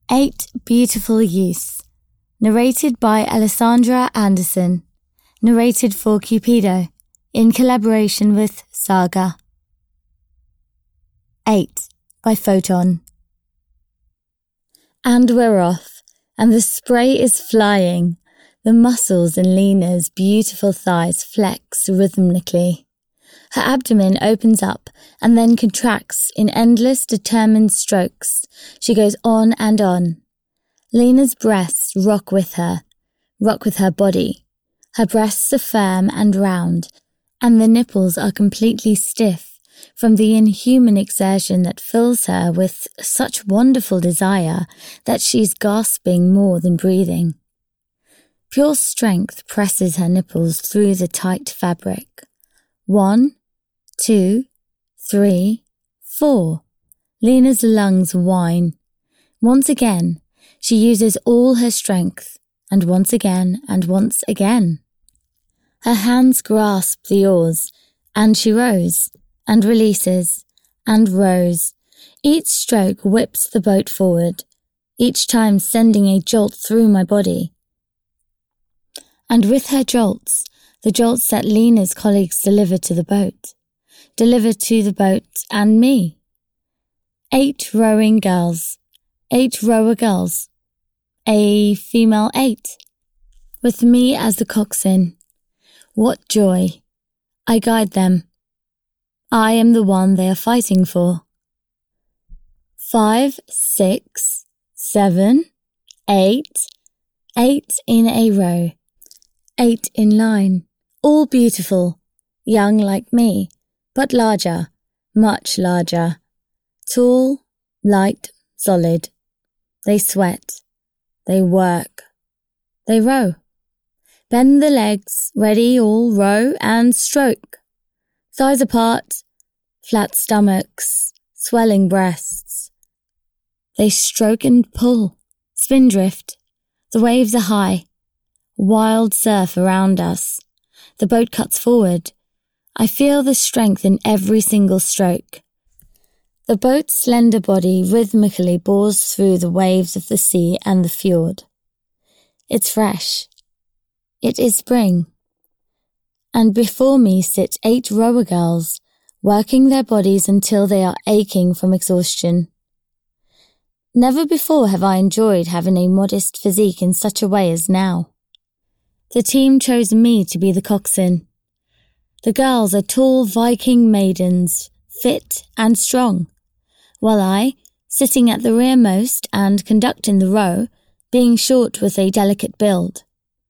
8 Beautiful Youths, narrated by Alessandra Anderson, narrated for Cupido, in collaboration with Saga. 8 by Photon. And we're off, and the spray is flying. The muscles in Lena's beautiful thighs flex rhythmically. Her abdomen opens up and then contracts in endless, determined strokes. She goes on and on. Lena's breasts rock with her body. Her breasts are firm and round, and the nipples are completely stiff from the inhuman exertion that fills her with such wonderful desire that she's gasping more than breathing. Pure strength presses her nipples through the tight fabric. 1, 2, 3, 4. Lena's lungs whine. Once again, she uses all her strength, and once again, and once again. Her hands grasp the oars, and she rows, and releases, and rows. Each stroke whips the boat forward, each time sending a jolt through my body. And with her jolts, the jolts that Lena's colleagues deliver to the boat and me. 8 rowing girls, 8 rower girls, a female 8, with me as the coxswain. What joy! I guide them. I am the one they are fighting for. 5, 6, 7, 8, 8 in a row, 8 in line, all beautiful, young like me, but larger, much larger, tall, light, solid. They sweat, they work, they row. Bend the legs, ready, all row and stroke. Thighs apart, flat stomachs, swelling breasts. They stroke and pull, spindrift. The waves are high. Wild surf around us. The boat cuts forward. I feel the strength in every single stroke. The boat's slender body rhythmically bores through the waves of the sea and the fjord. It's fresh. It is spring. And before me sit 8 rower girls, working their bodies until they are aching from exhaustion. Never before have I enjoyed having a modest physique in such a way as now. The team chose me to be the coxswain. The girls are tall Viking maidens, fit and strong, while I, sitting at the rearmost and conducting the row, being short with a delicate build.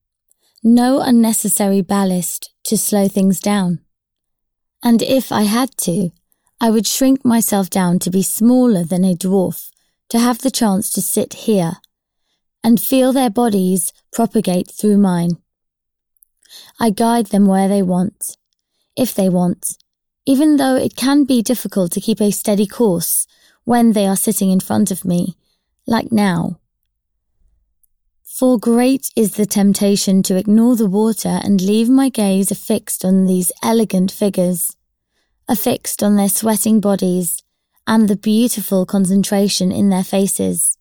No unnecessary ballast to slow things down. And if I had to, I would shrink myself down to be smaller than a dwarf to have the chance to sit here and feel their bodies propagate through mine. I guide them where they want, if they want, even though it can be difficult to keep a steady course when they are sitting in front of me, like now. For great is the temptation to ignore the water and leave my gaze affixed on these elegant figures, affixed on their sweating bodies and the beautiful concentration in their faces.